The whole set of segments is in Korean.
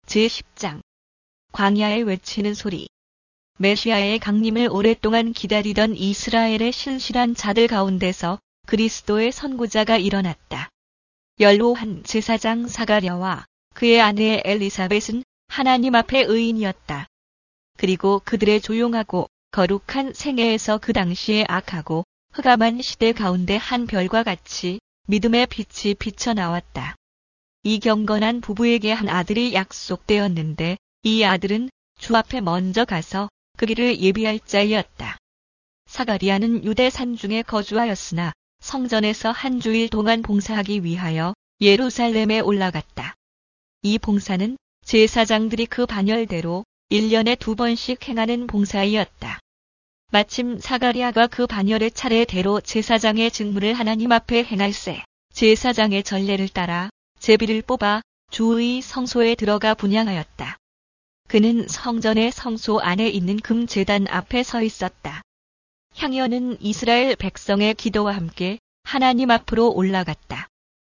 제10장 광야에 외치는 소리. 메시아의 강림을 오랫동안 기다리던 이스라엘의 신실한 자들 가운데서 그리스도의 선구자가 일어났다. 연로한 제사장 사가랴와 그의 아내 엘리사벳은 하나님 앞에 의인이었다. 그리고 그들의 조용하고 거룩한 생애에서 그 당시에 악하고 흑암한 시대 가운데 한 별과 같이 믿음의 빛이 비쳐나왔다. 이 경건한 부부에게 한 아들이 약속되었는데 이 아들은 주 앞에 먼저 가서 그 길을 예비할 자이었다. 사가리아는 유대 산중에 거주하였으나 성전에서 한 주일 동안 봉사하기 위하여 예루살렘에 올라갔다. 이 봉사는 제사장들이 그 반열대로 1년에 2번씩 행하는 봉사이었다. 마침 사가리아가 그 반열의 차례대로 제사장의 직무를 하나님 앞에 행할세 제사장의 전례를 따라 제비를 뽑아 주의 성소에 들어가 분향하였다. 그는 성전의 성소 안에 있는 금 제단 앞에 서 있었다. 향연은 이스라엘 백성의 기도와 함께 하나님 앞으로 올라갔다.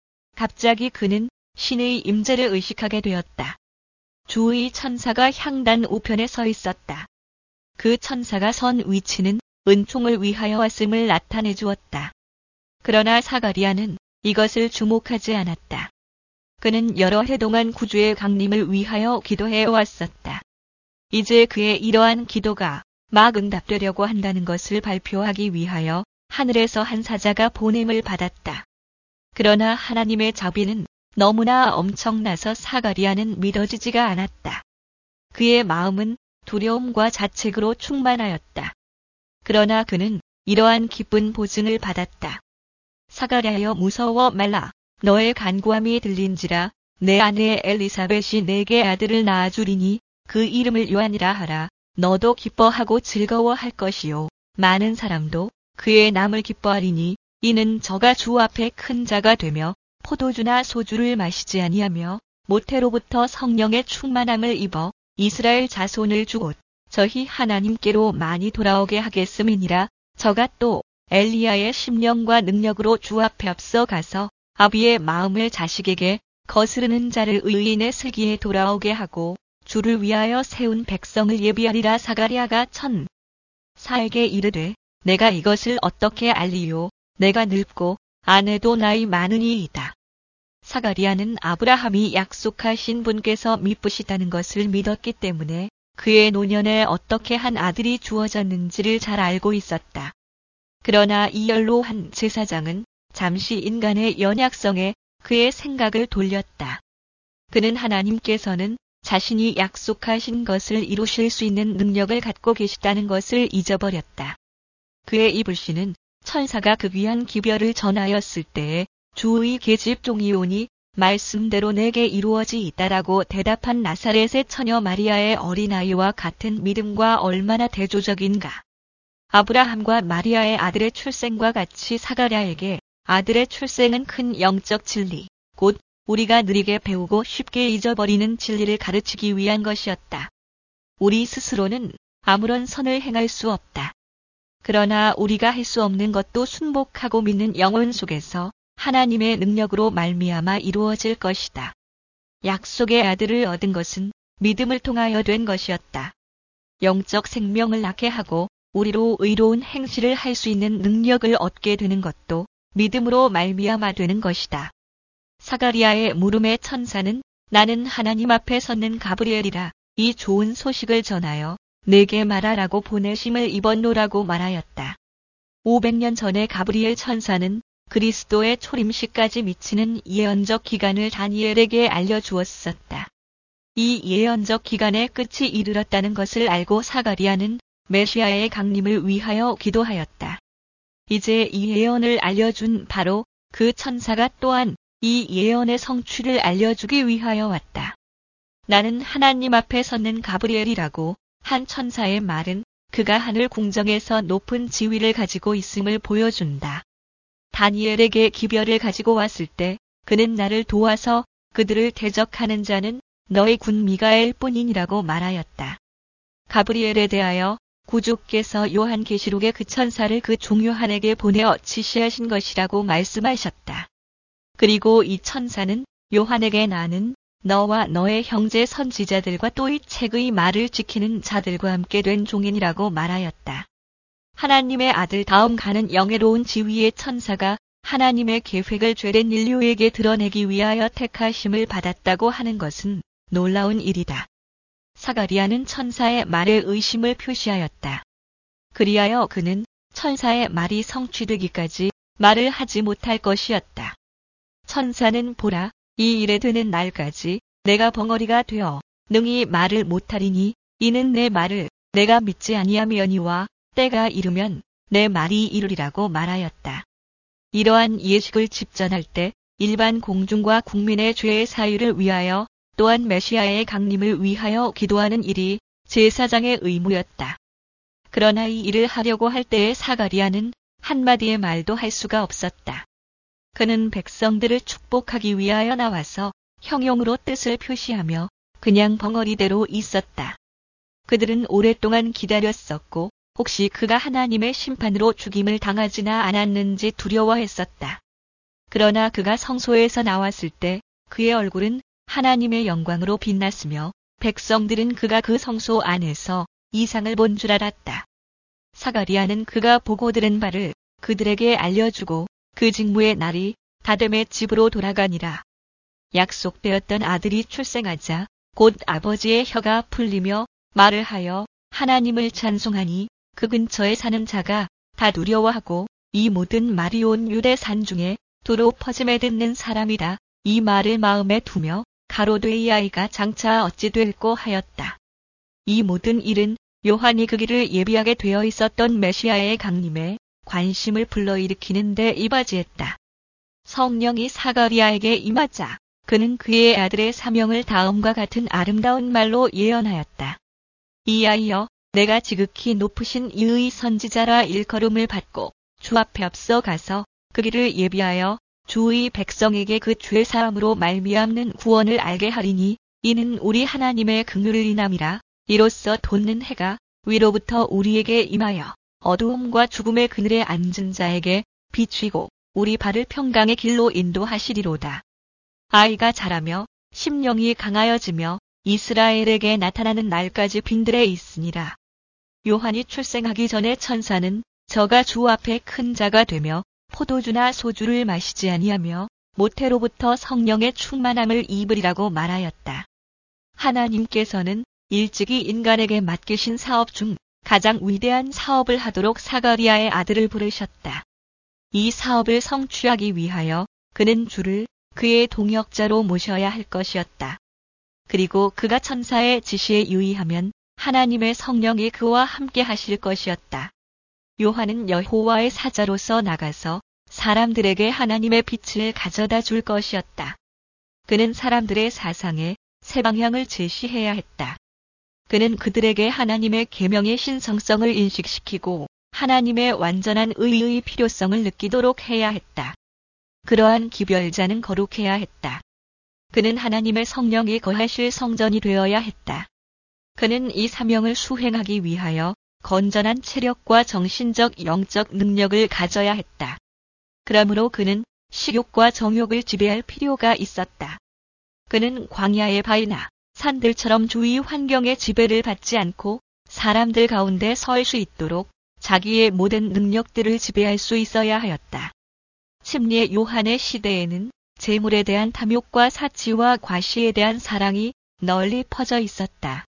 갑자기 그는 신의 임재를 의식하게 되었다. 주의 천사가 향단 우편에 서 있었다. 그 천사가 선 위치는 은총을 위하여 왔음을 나타내 주었다. 그러나 사가리아는 이것을 주목하지 않았다. 그는 여러 해 동안 구주의 강림을 위하여 기도해 왔었다. 이제 그의 이러한 기도가 막 응답되려고 한다는 것을 발표하기 위하여 하늘에서 한 사자가 보냄을 받았다. 그러나 하나님의 자비는 너무나 엄청나서 사가리아는 믿어지지가 않았다. 그의 마음은 두려움과 자책으로 충만하였다. 그러나 그는 이러한 기쁜 보증을 받았다. 사가랴여 무서워 말라. 너의 간구함이 들린지라. 내 아내 엘리사벳이 내게 아들을 낳아주리니 그 이름을 요한이라 하라. 너도 기뻐하고 즐거워할 것이요. 많은 사람도 그의 남을 기뻐하리니 이는 저가 주 앞에 큰 자가 되며 포도주나 소주를 마시지 아니하며 모태로부터 성령의 충만함을 입어 이스라엘 자손을 주곧 저희 하나님께로 많이 돌아오게 하겠음이니라. 저가 또 엘리야의 심령과 능력으로 주 앞에 앞서 가서 아비의 마음을 자식에게 거스르는 자를 의인의 슬기에 돌아오게 하고 주를 위하여 세운 백성을 예비하리라. 사가랴가 천사에게 이르되 내가 이것을 어떻게 알리요. 내가 늙고 아내도 나이 많으니이다. 사가리아는 아브라함이 약속하신 분께서 미쁘시다는 것을 믿었기 때문에 그의 노년에 어떻게 한 아들이 주어졌는지를 잘 알고 있었다. 그러나 이 연로한 제사장은 잠시 인간의 연약성에 그의 생각을 돌렸다. 그는 하나님께서는 자신이 약속하신 것을 이루실 수 있는 능력을 갖고 계시다는 것을 잊어버렸다. 그의 이 불신은 천사가 그 귀한 기별을 전하였을 때에 주의 계집 종이 오니 말씀대로 내게 이루어지이다라고 대답한 나사렛의 처녀 마리아의 어린아이와 같은 믿음과 얼마나 대조적인가. 아브라함과 마리아의 아들의 출생과 같이 사가랴에게 아들의 출생은 큰 영적 진리, 곧 우리가 느리게 배우고 쉽게 잊어버리는 진리를 가르치기 위한 것이었다. 우리 스스로는 아무런 선을 행할 수 없다. 그러나 우리가 할 수 없는 것도 순복하고 믿는 영혼 속에서 하나님의 능력으로 말미암아 이루어질 것이다. 약속의 아들을 얻은 것은 믿음을 통하여 된 것이었다. 영적 생명을 낳게 하고 우리로 의로운 행실을 할 수 있는 능력을 얻게 되는 것도 믿음으로 말미암아 되는 것이다. 사가리아의 물음에 천사는 나는 하나님 앞에 섰는 가브리엘이라 이 좋은 소식을 전하여 내게 말하라고 보내심을 입었노라고 말하였다. 500년 전에 가브리엘 천사는 그리스도의 초림시까지 미치는 예언적 기간을 다니엘에게 알려주었었다. 이 예언적 기간의 끝이 이르렀다는 것을 알고 사가리아는 메시아의 강림을 위하여 기도하였다. 이제 이 예언을 알려준 바로 그 천사가 또한 이 예언의 성취를 알려주기 위하여 왔다. 나는 하나님 앞에 섰는 가브리엘이라고 한 천사의 말은 그가 하늘 궁정에서 높은 지위를 가지고 있음을 보여준다. 다니엘에게 기별을 가지고 왔을 때 그는 나를 도와서 그들을 대적하는 자는 너의 군 미가엘 뿐이니라고 말하였다. 가브리엘에 대하여 구주께서 요한계시록의 그 천사를 그 종 요한에게 보내어 지시하신 것이라고 말씀하셨다. 그리고 이 천사는 요한에게 나는 너와 너의 형제 선지자들과 또 이 책의 말을 지키는 자들과 함께 된 종인이라고 말하였다. 하나님의 아들 다음 가는 영예로운 지위의 천사가 하나님의 계획을 죄된 인류에게 드러내기 위하여 택하심을 받았다고 하는 것은 놀라운 일이다. 사가리아는 천사의 말에 의심을 표시하였다. 그리하여 그는 천사의 말이 성취되기까지 말을 하지 못할 것이었다. 천사는 보라, 이 일에 되는 날까지 내가 벙어리가 되어 능히 말을 못하리니 이는 내 말을 내가 믿지 아니하며니와 때가 이르면 내 말이 이르리라고 말하였다. 이러한 예식을 집전할 때 일반 공중과 국민의 죄의 사유를 위하여 또한 메시아의 강림을 위하여 기도하는 일이 제사장의 의무였다. 그러나 이 일을 하려고 할 때에 사가리아는 한마디의 말도 할 수가 없었다. 그는 백성들을 축복하기 위하여 나와서 형용으로 뜻을 표시하며 그냥 벙어리대로 있었다. 그들은 오랫동안 기다렸었고 혹시 그가 하나님의 심판으로 죽임을 당하지나 않았는지 두려워했었다. 그러나 그가 성소에서 나왔을 때 그의 얼굴은 하나님의 영광으로 빛났으며 백성들은 그가 그 성소 안에서 이상을 본 줄 알았다. 사가리아는 그가 보고 들은 바를 그들에게 알려주고 그 직무의 날이 다됨에 집으로 돌아가니라. 약속되었던 아들이 출생하자 곧 아버지의 혀가 풀리며 말을 하여 하나님을 찬송하니 그 근처에 사는 자가 다 두려워하고 이 모든 말이 온 유대 산 중에 두루 퍼짐에 듣는 사람이다. 이 말을 마음에 두며 가로되 이 아이가 장차 어찌 될꼬 하였다. 이 모든 일은 요한이 그 길을 예비하게 되어 있었던 메시아의 강림에 관심을 불러일으키는 데 이바지했다. 성령이 사가리아에게 임하자 그는 그의 아들의 사명을 다음과 같은 아름다운 말로 예언하였다. 이 아이여, 내가 지극히 높으신 이의 선지자라 일컬음을 받고 주 앞에 앞서 가서 그 길을 예비하여 주의 백성에게 그 죄사함으로 말미암는 구원을 알게 하리니 이는 우리 하나님의 긍휼을 인함이라. 이로써 돋는 해가 위로부터 우리에게 임하여 어두움과 죽음의 그늘에 앉은 자에게 비추이고 우리 발을 평강의 길로 인도하시리로다. 아이가 자라며 심령이 강하여지며 이스라엘에게 나타나는 날까지 빈들에 있으니라. 요한이 출생하기 전에 천사는 저가 주 앞에 큰 자가 되며 포도주나 소주를 마시지 아니하며 모태로부터 성령의 충만함을 입으리라고 말하였다. 하나님께서는 일찍이 인간에게 맡기신 사업 중 가장 위대한 사업을 하도록 사가리아의 아들을 부르셨다. 이 사업을 성취하기 위하여 그는 주를 그의 동역자로 모셔야 할 것이었다. 그리고 그가 천사의 지시에 유의하면 하나님의 성령이 그와 함께 하실 것이었다. 요한은 여호와의 사자로서 나가서 사람들에게 하나님의 빛을 가져다 줄 것이었다. 그는 사람들의 사상에 새 방향을 제시해야 했다. 그는 그들에게 하나님의 계명의 신성성을 인식시키고 하나님의 완전한 의의 필요성을 느끼도록 해야 했다. 그러한 기별자는 거룩해야 했다. 그는 하나님의 성령이 거하실 성전이 되어야 했다. 그는 이 사명을 수행하기 위하여 건전한 체력과 정신적 영적 능력을 가져야 했다. 그러므로 그는 식욕과 정욕을 지배할 필요가 있었다. 그는 광야의 바위나 산들처럼 주위 환경의 지배를 받지 않고 사람들 가운데 설 수 있도록 자기의 모든 능력들을 지배할 수 있어야 하였다. 침례 요한의 시대에는 재물에 대한 탐욕과 사치와 과시에 대한 사랑이 널리 퍼져 있었다.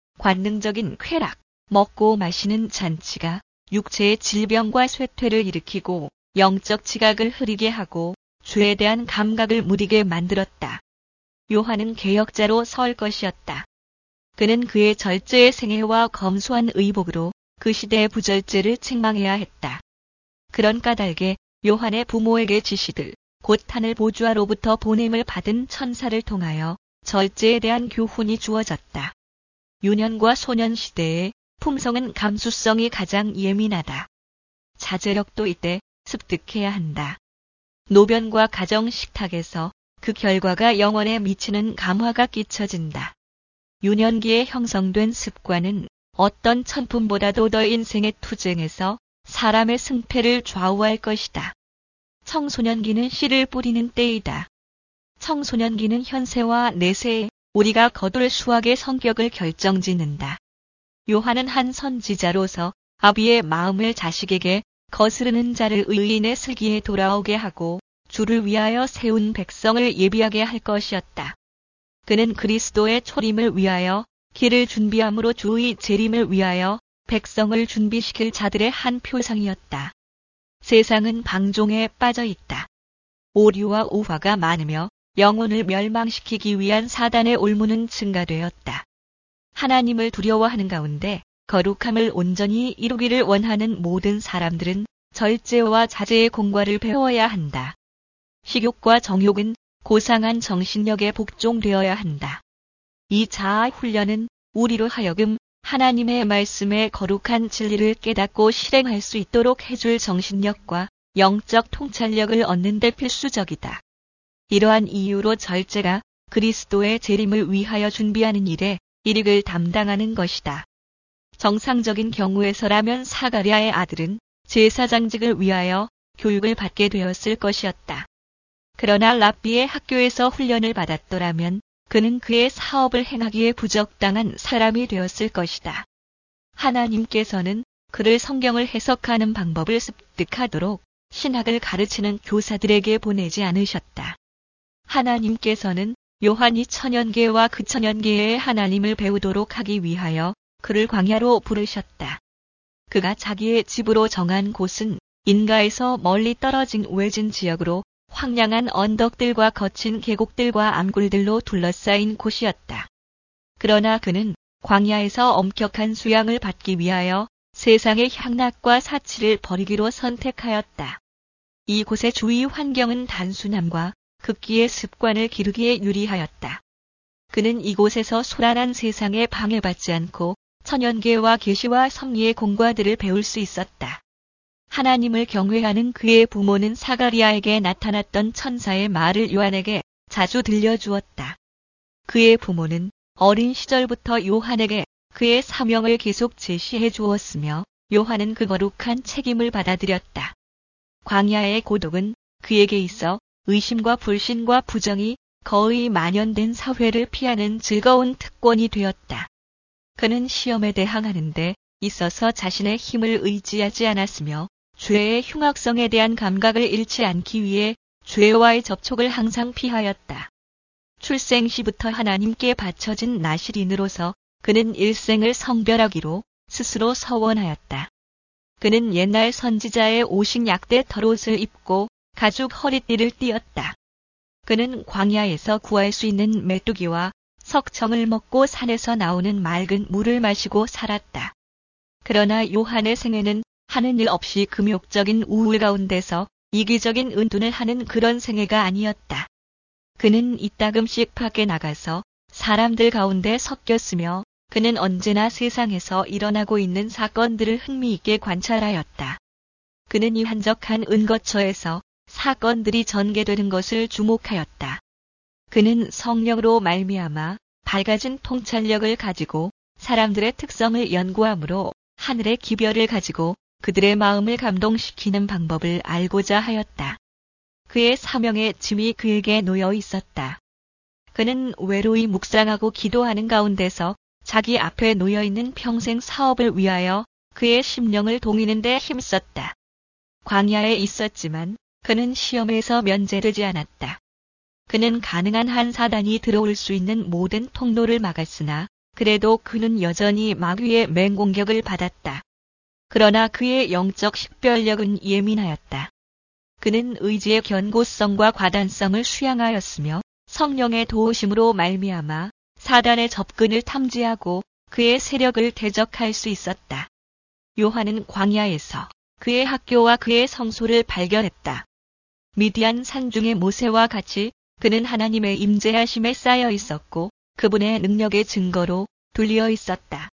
관능적인 쾌락, 먹고 마시는 잔치가 육체의 질병과 쇠퇴를 일으키고 영적 지각을 흐리게 하고 죄에 대한 감각을 무디게 만들었다. 요한은 개혁자로 설 것이었다. 그는 그의 절제의 생애와 검소한 의복으로 그 시대의 부절제를 책망해야 했다. 그런 까닭에 요한의 부모에게 지시들, 곧 하늘 보좌로부터 보냄을 받은 천사를 통하여 절제에 대한 교훈이 주어졌다. 유년과 소년 시대에 품성은 감수성이 가장 예민하다. 자제력도 이때 습득해야 한다. 노변과 가정 식탁에서 그 결과가 영혼에 미치는 감화가 끼쳐진다. 유년기에 형성된 습관은 어떤 천품보다도 더 인생의 투쟁에서 사람의 승패를 좌우할 것이다. 청소년기는 씨를 뿌리는 때이다. 청소년기는 현세와 내세에 우리가 거둘 수학의 성격을 결정짓는다. 요한은 한 선지자로서 아비의 마음을 자식에게 거스르는 자를 의인의 슬기에 돌아오게 하고 주를 위하여 세운 백성을 예비하게 할 것이었다. 그는 그리스도의 초림을 위하여 길을 준비함으로 주의 재림을 위하여 백성을 준비시킬 자들의 한 표상이었다. 세상은 방종에 빠져 있다. 오류와 우화가 많으며 영혼을 멸망시키기 위한 사단의 올무는 증가되었다. 하나님을 두려워하는 가운데 거룩함을 온전히 이루기를 원하는 모든 사람들은 절제와 자제의 공과를 배워야 한다. 식욕과 정욕은 고상한 정신력에 복종되어야 한다. 이 자아 훈련은 우리로 하여금 하나님의 말씀의 거룩한 진리를 깨닫고 실행할 수 있도록 해줄 정신력과 영적 통찰력을 얻는 데 필수적이다. 이러한 이유로 절제가 그리스도의 재림을 위하여 준비하는 일에 일익을 담당하는 것이다. 정상적인 경우에서라면 사가랴의 아들은 제사장직을 위하여 교육을 받게 되었을 것이었다. 그러나 랍비의 학교에서 훈련을 받았더라면 그는 그의 사업을 행하기에 부적당한 사람이 되었을 것이다. 하나님께서는 그를 성경을 해석하는 방법을 습득하도록 신학을 가르치는 교사들에게 보내지 않으셨다. 하나님께서는 요한이 천연계와 그천연계의 하나님을 배우도록 하기 위하여 그를 광야로 부르셨다. 그가 자기의 집으로 정한 곳은 인가에서 멀리 떨어진 외진 지역으로 황량한 언덕들과 거친 계곡들과 암굴들로 둘러싸인 곳이었다. 그러나 그는 광야에서 엄격한 수양을 받기 위하여 세상의 향락과 사치를 버리기로 선택하였다. 이곳의 주위 환경은 단순함과 극기의 습관을 기르기에 유리하였다. 그는 이곳에서 소란한 세상에 방해받지 않고 천연계와 계시와 섭리의 공과들을 배울 수 있었다. 하나님을 경외하는 그의 부모는 사가리아에게 나타났던 천사의 말을 요한에게 자주 들려주었다. 그의 부모는 어린 시절부터 요한에게 그의 사명을 계속 제시해 주었으며 요한은 그 거룩한 책임을 받아들였다. 광야의 고독은 그에게 있어 의심과 불신과 부정이 거의 만연된 사회를 피하는 즐거운 특권이 되었다. 그는 시험에 대항하는 데 있어서 자신의 힘을 의지하지 않았으며 죄의 흉악성에 대한 감각을 잃지 않기 위해 죄와의 접촉을 항상 피하였다. 출생 시부터 하나님께 바쳐진 나실인으로서 그는 일생을 성별하기로 스스로 서원하였다. 그는 옛날 선지자의 오식 약대 털옷을 입고 가죽 허리띠를 띠었다. 그는 광야에서 구할 수 있는 메뚜기와 석청을 먹고 산에서 나오는 맑은 물을 마시고 살았다. 그러나 요한의 생애는 하는 일 없이 금욕적인 우울 가운데서 이기적인 은둔을 하는 그런 생애가 아니었다. 그는 이따금씩 밖에 나가서 사람들 가운데 섞였으며 그는 언제나 세상에서 일어나고 있는 사건들을 흥미있게 관찰하였다. 그는 이 한적한 은거처에서 사건들이 전개되는 것을 주목하였다. 그는 성령으로 말미암아 밝아진 통찰력을 가지고 사람들의 특성을 연구함으로 하늘의 기별을 가지고 그들의 마음을 감동시키는 방법을 알고자 하였다. 그의 사명의 짐이 그에게 놓여 있었다. 그는 외로이 묵상하고 기도하는 가운데서 자기 앞에 놓여 있는 평생 사업을 위하여 그의 심령을 동이는 데 힘썼다. 광야에 있었지만 그는 시험에서 면제되지 않았다. 그는 가능한 한 사단이 들어올 수 있는 모든 통로를 막았으나 그래도 그는 여전히 마귀의 맹공격을 받았다. 그러나 그의 영적 식별력은 예민하였다. 그는 의지의 견고성과 과단성을 수양하였으며 성령의 도우심으로 말미암아 사단의 접근을 탐지하고 그의 세력을 대적할 수 있었다. 요한은 광야에서 그의 학교와 그의 성소를 발견했다. 미디안 산중의 모세와 같이 그는 하나님의 임재하심에 쌓여 있었고 그분의 능력의 증거로 둘리어 있었다.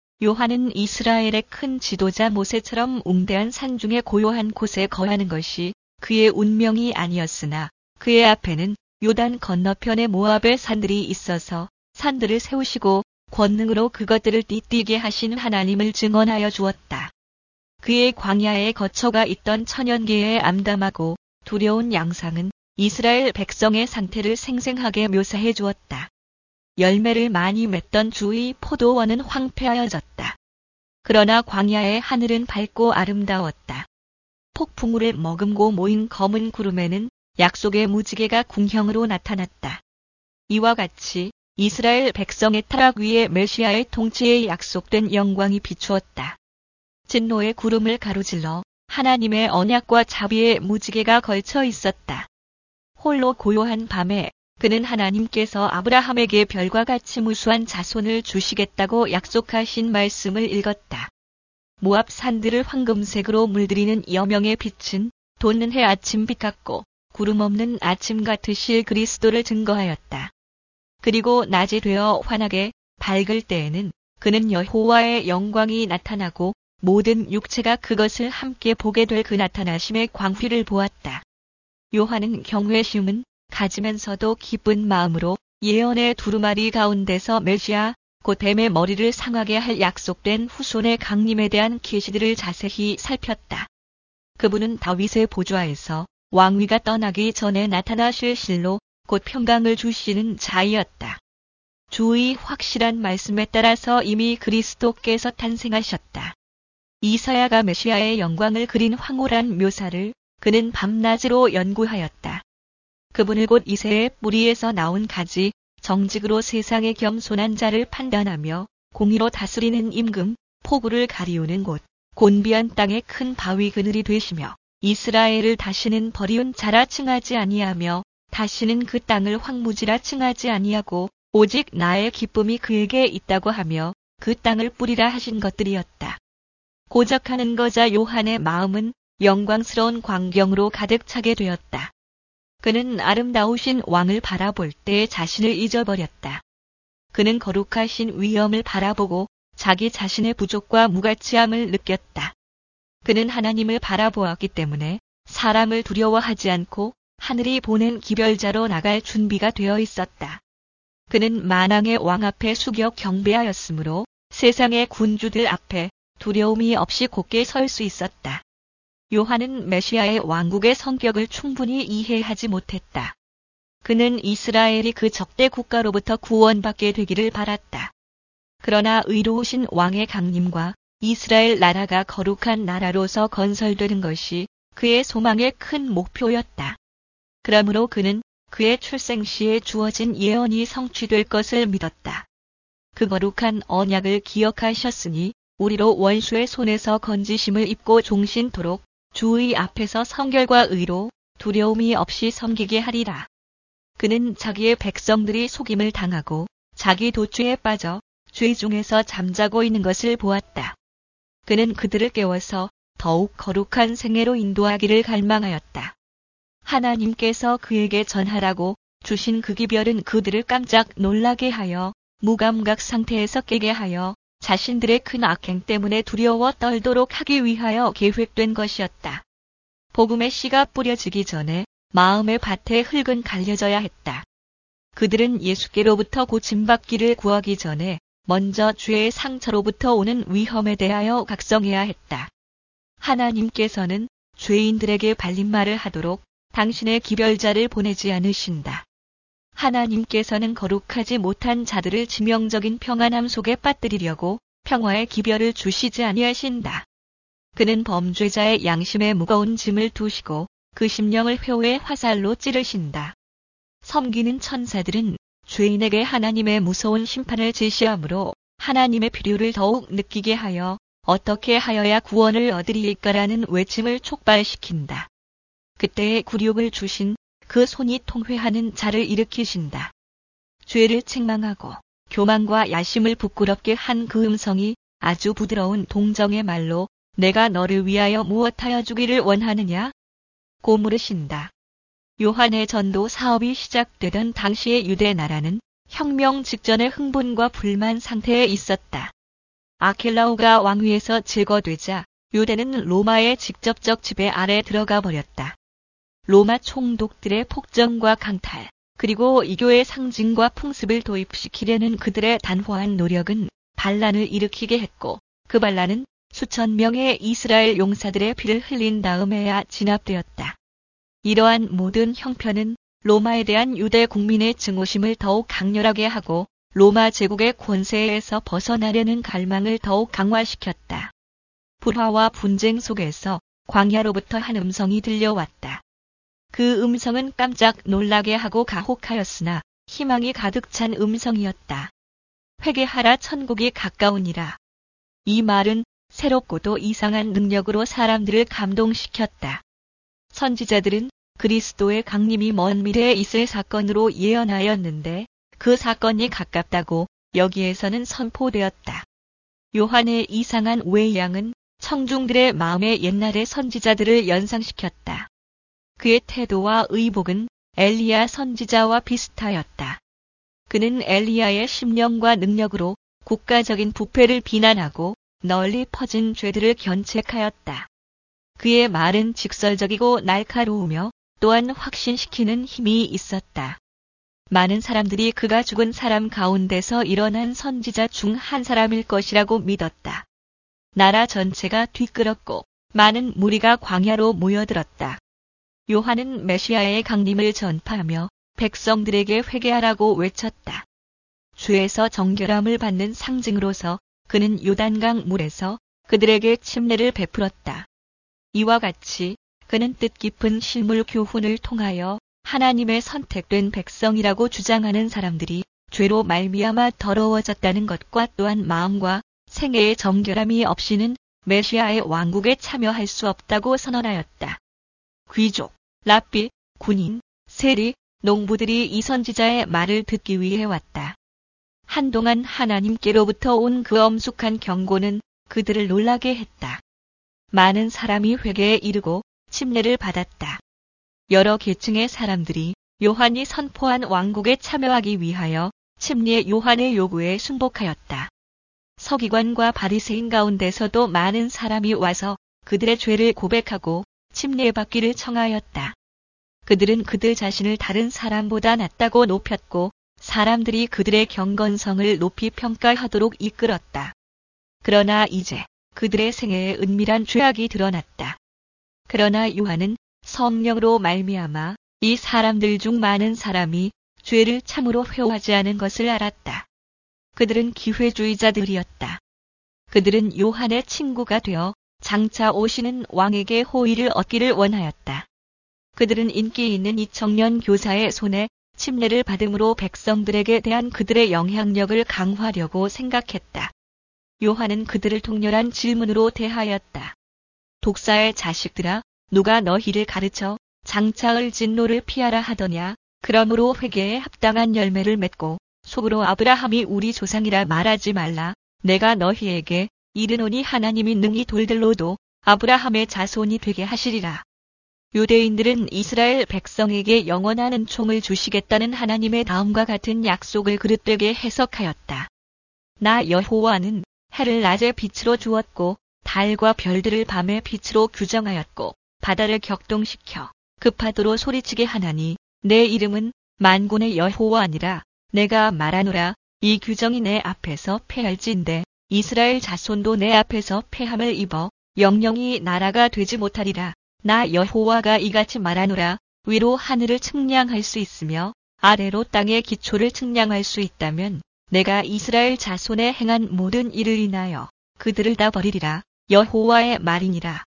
요한은 이스라엘의 큰 지도자 모세처럼 웅대한 산중의 고요한 곳에 거하는 것이 그의 운명이 아니었으나 그의 앞에는 요단 건너편의 모압의 산들이 있어서 산들을 세우시고 권능으로 그것들을 띠띠게 하신 하나님을 증언하여 주었다. 그의 광야에 거처가 있던 천연계의 암담하고 두려운 양상은 이스라엘 백성의 상태를 생생하게 묘사해 주었다. 열매를 많이 맺던 주의 포도원은 황폐하여졌다. 그러나 광야의 하늘은 밝고 아름다웠다. 폭풍우를 머금고 모인 검은 구름에는 약속의 무지개가 궁형으로 나타났다. 이와 같이 이스라엘 백성의 타락 위에 메시아의 통치에 약속된 영광이 비추었다. 진노의 구름을 가로질러 하나님의 언약과 자비의 무지개가 걸쳐 있었다. 홀로 고요한 밤에 그는 하나님께서 아브라함에게 별과 같이 무수한 자손을 주시겠다고 약속하신 말씀을 읽었다. 모압 산들을 황금색으로 물들이는 여명의 빛은 돋는 해 아침빛 같고 구름 없는 아침 같으실 그리스도를 증거하였다. 그리고 낮이 되어 환하게 밝을 때에는 그는 여호와의 영광이 나타나고 모든 육체가 그것을 함께 보게 될 그 나타나심의 광휘를 보았다. 요한은 경외심은 가지면서도 기쁜 마음으로 예언의 두루마리 가운데서 메시아 곧 뱀의 머리를 상하게 할 약속된 후손의 강림에 대한 계시들을 자세히 살폈다. 그분은 다윗의 보좌에서 왕위가 떠나기 전에 나타나실 실로 곧 평강을 주시는 자이었다. 주의 확실한 말씀에 따라서 이미 그리스도께서 탄생하셨다. 이사야가 메시아의 영광을 그린 황홀한 묘사를 그는 밤낮으로 연구하였다. 그분을 곧 이새의 뿌리에서 나온 가지, 정직으로 세상의 겸손한 자를 판단하며 공의로 다스리는 임금, 폭우를 가리우는 곳, 곤비한 땅의 큰 바위 그늘이 되시며 이스라엘을 다시는 버리운 자라 칭하지 아니하며 다시는 그 땅을 황무지라 칭하지 아니하고 오직 나의 기쁨이 그에게 있다고 하며 그 땅을 뿌리라 하신 것들이었다. 고적하는 거자 요한의 마음은 영광스러운 광경으로 가득 차게 되었다. 그는 아름다우신 왕을 바라볼 때 자신을 잊어버렸다. 그는 거룩하신 위엄을 바라보고 자기 자신의 부족과 무가치함을 느꼈다. 그는 하나님을 바라보았기 때문에 사람을 두려워하지 않고 하늘이 보낸 기별자로 나갈 준비가 되어 있었다. 그는 만왕의 왕 앞에 숙여 경배하였으므로 세상의 군주들 앞에 두려움이 없이 곧게 설 수 있었다. 요한은 메시아의 왕국의 성격을 충분히 이해하지 못했다. 그는 이스라엘이 그 적대 국가로부터 구원받게 되기를 바랐다. 그러나 의로우신 왕의 강림과 이스라엘 나라가 거룩한 나라로서 건설되는 것이 그의 소망의 큰 목표였다. 그러므로 그는 그의 출생 시에 주어진 예언이 성취될 것을 믿었다. 그 거룩한 언약을 기억하셨으니 우리로 원수의 손에서 건지심을 입고 종신토록 주의 앞에서 성결과 의로 두려움이 없이 섬기게 하리라. 그는 자기의 백성들이 속임을 당하고 자기 도취에 빠져 죄 중에서 잠자고 있는 것을 보았다. 그는 그들을 깨워서 더욱 거룩한 생애로 인도하기를 갈망하였다. 하나님께서 그에게 전하라고 주신 그 기별은 그들을 깜짝 놀라게 하여 무감각 상태에서 깨게 하여 자신들의 큰 악행 때문에 두려워 떨도록 하기 위하여 계획된 것이었다. 복음의 씨가 뿌려지기 전에 마음의 밭에 흙은 갈려져야 했다. 그들은 예수께로부터 고침받기를 구하기 전에 먼저 죄의 상처로부터 오는 위험에 대하여 각성해야 했다. 하나님께서는 죄인들에게 발림말을 하도록 당신의 기별자를 보내지 않으신다. 하나님께서는 거룩하지 못한 자들을 치명적인 평안함 속에 빠뜨리려고 평화의 기별을 주시지 아니하신다. 그는 범죄자의 양심에 무거운 짐을 두시고 그 심령을 회오의 화살로 찌르신다. 섬기는 천사들은 죄인에게 하나님의 무서운 심판을 제시하므로 하나님의 필요를 더욱 느끼게 하여 어떻게 하여야 구원을 얻으리일까라는 외침을 촉발시킨다. 그때에 굴욕을 주신 그 손이 통회하는 자를 일으키신다. 죄를 책망하고 교만과 야심을 부끄럽게 한 그 음성이 아주 부드러운 동정의 말로 내가 너를 위하여 무엇하여 주기를 원하느냐? 고 물으신다. 요한의 전도 사업이 시작되던 당시의 유대 나라는 혁명 직전의 흥분과 불만 상태에 있었다. 아켈라오가 왕위에서 제거되자 유대는 로마의 직접적 지배 아래 들어가 버렸다. 로마 총독들의 폭정과 강탈, 그리고 이교의 상징과 풍습을 도입시키려는 그들의 단호한 노력은 반란을 일으키게 했고 그 반란은 수천 명의 이스라엘 용사들의 피를 흘린 다음에야 진압되었다. 이러한 모든 형편은 로마에 대한 유대 국민의 증오심을 더욱 강렬하게 하고 로마 제국의 권세에서 벗어나려는 갈망을 더욱 강화시켰다. 불화와 분쟁 속에서 광야로부터 한 음성이 들려왔다. 그 음성은 깜짝 놀라게 하고 가혹하였으나 희망이 가득 찬 음성이었다. 회개하라, 천국이 가까우니라. 이 말은 새롭고도 이상한 능력으로 사람들을 감동시켰다. 선지자들은 그리스도의 강림이 먼 미래에 있을 사건으로 예언하였는데 그 사건이 가깝다고 여기에서는 선포되었다. 요한의 이상한 외양은 청중들의 마음에 옛날의 선지자들을 연상시켰다. 그의 태도와 의복은 엘리야 선지자와 비슷하였다. 그는 엘리야의 심령과 능력으로 국가적인 부패를 비난하고 널리 퍼진 죄들을 견책하였다. 그의 말은 직설적이고 날카로우며 또한 확신시키는 힘이 있었다. 많은 사람들이 그가 죽은 사람 가운데서 일어난 선지자 중 한 사람일 것이라고 믿었다. 나라 전체가 뒤끓었고 많은 무리가 광야로 모여들었다. 요한은 메시아의 강림을 전파하며 백성들에게 회개하라고 외쳤다. 죄에서 정결함을 받는 상징으로서 그는 요단강 물에서 그들에게 침례를 베풀었다. 이와 같이 그는 뜻깊은 실물 교훈을 통하여 하나님의 선택된 백성이라고 주장하는 사람들이 죄로 말미암아 더러워졌다는 것과 또한 마음과 생애의 정결함이 없이는 메시아의 왕국에 참여할 수 없다고 선언하였다. 귀족, 랍비, 군인, 세리, 농부들이 이 선지자의 말을 듣기 위해 왔다. 한동안 하나님께로부터 온 그 엄숙한 경고는 그들을 놀라게 했다. 많은 사람이 회개에 이르고 침례를 받았다. 여러 계층의 사람들이 요한이 선포한 왕국에 참여하기 위하여 침례 요한의 요구에 순복하였다. 서기관과 바리새인 가운데서도 많은 사람이 와서 그들의 죄를 고백하고 침례받기를 청하였다. 그들은 그들 자신을 다른 사람보다 낫다고 높였고 사람들이 그들의 경건성을 높이 평가하도록 이끌었다. 그러나 이제 그들의 생애에 은밀한 죄악이 드러났다. 그러나 요한은 성령으로 말미암아 이 사람들 중 많은 사람이 죄를 참으로 회오하지 않은 것을 알았다. 그들은 기회주의자들이었다. 그들은 요한의 친구가 되어 장차 오시는 왕에게 호의를 얻기를 원하였다. 그들은 인기 있는 이 청년 교사의 손에 침례를 받음으로 백성들에게 대한 그들의 영향력을 강화하려고 생각했다. 요한은 그들을 통렬한 질문으로 대하였다. 독사의 자식들아, 누가 너희를 가르쳐 장차을 진노를 피하라 하더냐? 그러므로 회개에 합당한 열매를 맺고 속으로 아브라함이 우리 조상이라 말하지 말라. 내가 너희에게 이르노니 하나님이 능히 돌들로도 아브라함의 자손이 되게 하시리라. 유대인들은 이스라엘 백성에게 영원한 은총을 주시겠다는 하나님의 다음과 같은 약속을 그릇되게 해석하였다. 나 여호와는 해를 낮에 빛으로 주었고 달과 별들을 밤에 빛으로 규정하였고 바다를 격동시켜 급파도로 소리치게 하나니 내 이름은 만군의 여호와니라. 내가 말하노라. 이 규정이 내 앞에서 패할진대 이스라엘 자손도 내 앞에서 패함을 입어 영영이 나라가 되지 못하리라. 나 여호와가 이같이 말하노라. 위로 하늘을 측량할 수 있으며 아래로 땅의 기초를 측량할 수 있다면 내가 이스라엘 자손에 행한 모든 일을 인하여 그들을 다 버리리라. 여호와의 말이니라.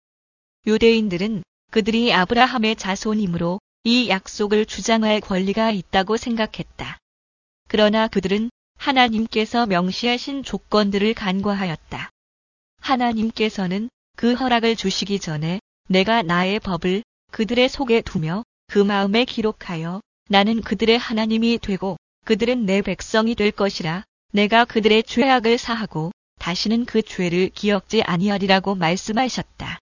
유대인들은 그들이 아브라함의 자손이므로 이 약속을 주장할 권리가 있다고 생각했다. 그러나 그들은 하나님께서 명시하신 조건들을 간과하였다. 하나님께서는 그 허락을 주시기 전에 내가 나의 법을 그들의 속에 두며 그 마음에 기록하여 나는 그들의 하나님이 되고 그들은 내 백성이 될 것이라. 내가 그들의 죄악을 사하고 다시는 그 죄를 기억지 아니하리라고 말씀하셨다.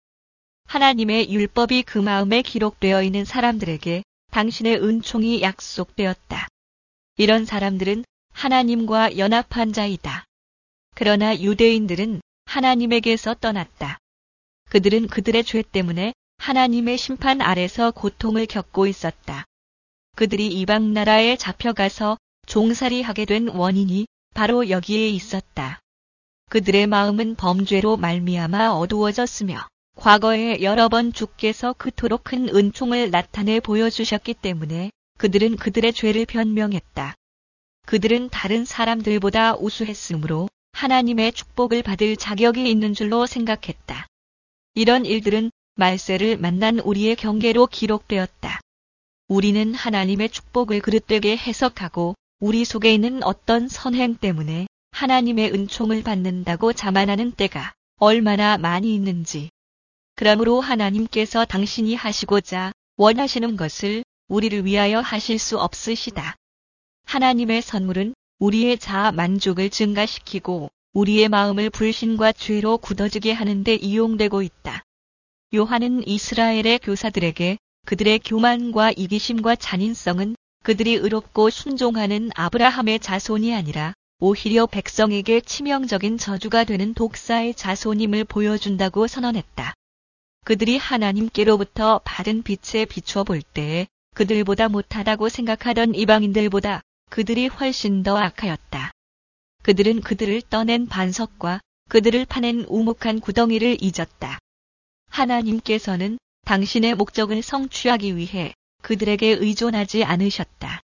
하나님의 율법이 그 마음에 기록되어 있는 사람들에게 당신의 은총이 약속되었다. 이런 사람들은 하나님과 연합한 자이다. 그러나 유대인들은 하나님에게서 떠났다. 그들은 그들의 죄 때문에 하나님의 심판 아래서 고통을 겪고 있었다. 그들이 이방 나라에 잡혀가서 종살이하게 된 원인이 바로 여기에 있었다. 그들의 마음은 범죄로 말미암아 어두워졌으며 과거에 여러 번 주께서 그토록 큰 은총을 나타내 보여주셨기 때문에 그들은 그들의 죄를 변명했다. 그들은 다른 사람들보다 우수했으므로 하나님의 축복을 받을 자격이 있는 줄로 생각했다. 이런 일들은 말세를 만난 우리의 경계로 기록되었다. 우리는 하나님의 축복을 그릇되게 해석하고 우리 속에 있는 어떤 선행 때문에 하나님의 은총을 받는다고 자만하는 때가 얼마나 많이 있는지. 그러므로 하나님께서 당신이 하시고자 원하시는 것을 우리를 위하여 하실 수 없으시다. 하나님의 선물은 우리의 자아 만족을 증가시키고 우리의 마음을 불신과 죄로 굳어지게 하는 데 이용되고 있다. 요한은 이스라엘의 교사들에게 그들의 교만과 이기심과 잔인성은 그들이 의롭고 순종하는 아브라함의 자손이 아니라 오히려 백성에게 치명적인 저주가 되는 독사의 자손임을 보여준다고 선언했다. 그들이 하나님께로부터 받은 빛에 비추어 볼 때에 그들보다 못하다고 생각하던 이방인들보다 그들이 훨씬 더 악하였다. 그들은 그들을 떠낸 반석과 그들을 파낸 우묵한 구덩이를 잊었다. 하나님께서는 당신의 목적을 성취하기 위해 그들에게 의존하지 않으셨다.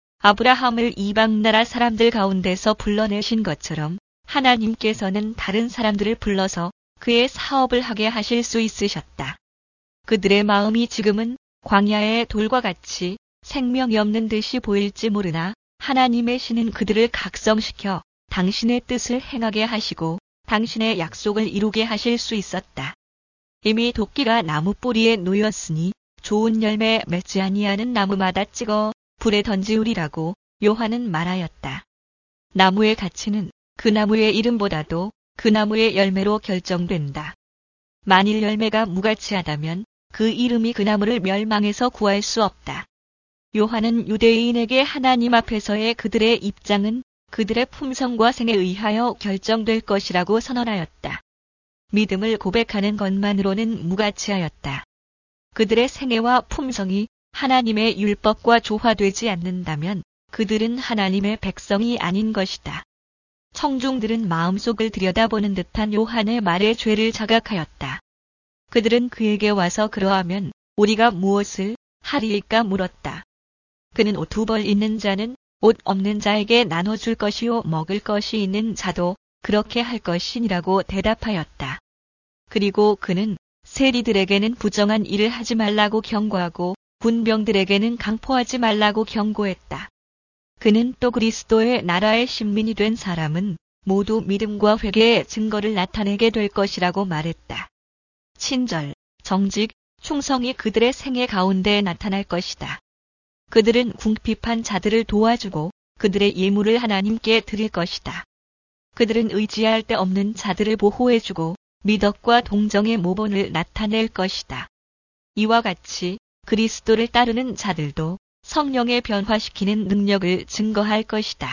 아브라함을 이방 나라 사람들 가운데서 불러내신 것처럼 하나님께서는 다른 사람들을 불러서 그의 사업을 하게 하실 수 있으셨다. 그들의 마음이 지금은 광야의 돌과 같이 생명이 없는 듯이 보일지 모르나 하나님의 신은 그들을 각성시켜 당신의 뜻을 행하게 하시고 당신의 약속을 이루게 하실 수 있었다. 이미 도끼가 나무 뿌리에 놓였으니 좋은 열매 맺지 아니하는 나무마다 찍어 불에 던지우리라고 요한은 말하였다. 나무의 가치는 그 나무의 이름보다도 그 나무의 열매로 결정된다. 만일 열매가 무가치하다면 그 이름이 그 나무를 멸망해서 구할 수 없다. 요한은 유대인에게 하나님 앞에서의 그들의 입장은 그들의 품성과 생에 의하여 결정될 것이라고 선언하였다. 믿음을 고백하는 것만으로는 무가치하였다. 그들의 생애와 품성이 하나님의 율법과 조화되지 않는다면 그들은 하나님의 백성이 아닌 것이다. 청중들은 마음속을 들여다보는 듯한 요한의 말에 죄를 자각하였다. 그들은 그에게 와서 그러하면 우리가 무엇을 하리일까 물었다. 그는 옷 두 벌 있는 자는 옷 없는 자에게 나눠줄 것이요 먹을 것이 있는 자도 그렇게 할 것이니라고 대답하였다. 그리고 그는 세리들에게는 부정한 일을 하지 말라고 경고하고 군병들에게는 강포하지 말라고 경고했다. 그는 또 그리스도의 나라의 신민이 된 사람은 모두 믿음과 회개의 증거를 나타내게 될 것이라고 말했다. 친절, 정직, 충성이 그들의 생애 가운데 나타날 것이다. 그들은 궁핍한 자들을 도와주고 그들의 예물을 하나님께 드릴 것이다. 그들은 의지할 데 없는 자들을 보호해주고 미덕과 동정의 모본을 나타낼 것이다. 이와 같이 그리스도를 따르는 자들도 성령의 변화시키는 능력을 증거할 것이다.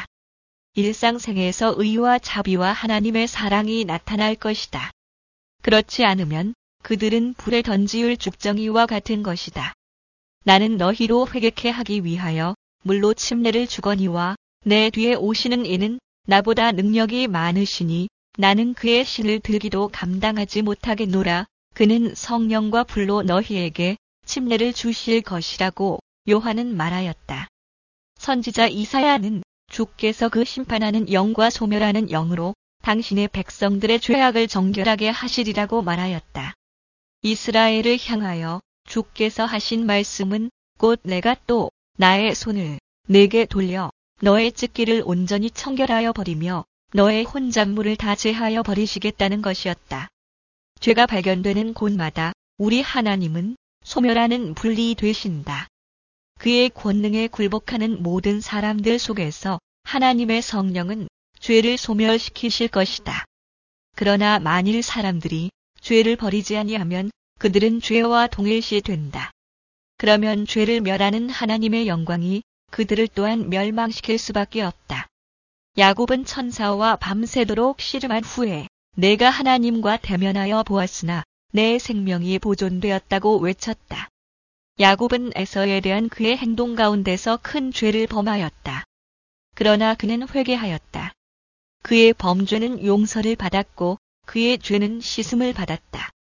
일상생에서 의와 자비와 하나님의 사랑이 나타날 것이다. 그렇지 않으면 그들은 불에 던지울 죽정이와 같은 것이다. 나는 너희로 회개케 하기 위하여 물로 침례를 주거니와 내 뒤에 오시는 이는 나보다 능력이 많으시니 나는 그의 신을 들기도 감당하지 못하겠노라. 그는 성령과 불로 너희에게 침례를 주실 것이라고 요한은 말하였다. 선지자 이사야는 주께서 그 심판하는 영과 소멸하는 영으로 당신의 백성들의 죄악을 정결하게 하시리라고 말하였다. 이스라엘을 향하여 주께서 하신 말씀은 곧 내가 또 나의 손을 내게 돌려 너의 찢기를 온전히 청결하여 버리며 너의 혼잣물을 다 제하여 버리시겠다는 것이었다. 죄가 발견되는 곳마다 우리 하나님은 소멸하는 불이 되신다. 그의 권능에 굴복하는 모든 사람들 속에서 하나님의 성령은 죄를 소멸시키실 것이다. 그러나 만일 사람들이 죄를 버리지 아니하면 그들은 죄와 동일시 된다. 그러면 죄를 멸하는 하나님의 영광이 그들을 또한 멸망시킬 수밖에 없다. 야곱은 천사와 밤새도록 씨름한 후에 내가 하나님과 대면하여 보았으나 내 생명이 보존되었다고 외쳤다. 야곱은 에서에 대한 그의 행동 가운데서 큰 죄를 범하였다. 그러나 그는 회개하였다. 그의 범죄는 용서를 받았고 그의 죄는 씻음을 받았다.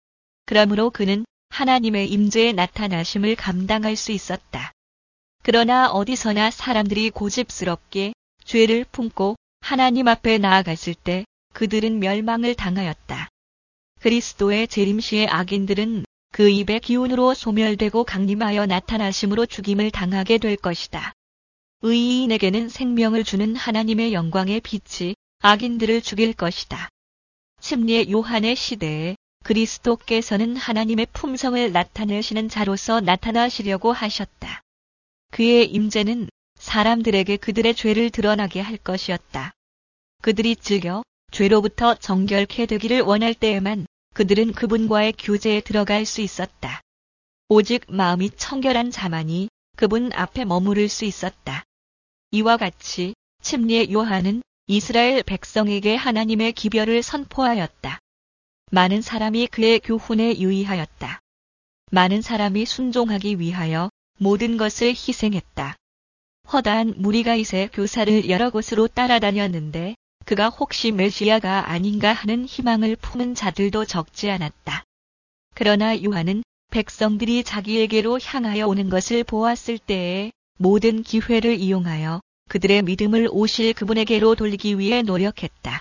그러므로 그는 하나님의 임재의 나타나심을 감당할 수 있었다. 그러나 어디서나 사람들이 고집스럽게 죄를 품고 하나님 앞에 나아갔을 때 그들은 멸망을 당하였다. 그리스도의 재림시의 악인들은 그 입의 기운으로 소멸되고 강림하여 나타나심으로 죽임을 당하게 될 것이다. 의인에게는 생명을 주는 하나님의 영광의 빛이 악인들을 죽일 것이다. 침례 요한의 시대에 그리스도께서는 하나님의 품성을 나타내시는 자로서 나타나시려고 하셨다. 그의 임재는 사람들에게 그들의 죄를 드러나게 할 것이었다. 그들이 즐겨 죄로부터 정결케 되기를 원할 때에만 그들은 그분과의 교제에 들어갈 수 있었다. 오직 마음이 청결한 자만이 그분 앞에 머무를 수 있었다. 이와 같이 침례 요한은 이스라엘 백성에게 하나님의 기별을 선포하였다. 많은 사람이 그의 교훈에 유의하였다. 많은 사람이 순종하기 위하여 모든 것을 희생했다. 허다한 무리가 교사를 여러 곳으로 따라다녔는데 그가 혹시 메시아가 아닌가 하는 희망을 품은 자들도 적지 않았다. 그러나 요한은 백성들이 자기에게로 향하여 오는 것을 보았을 때에 모든 기회를 이용하여 그들의 믿음을 오실 그분에게로 돌리기 위해 노력했다.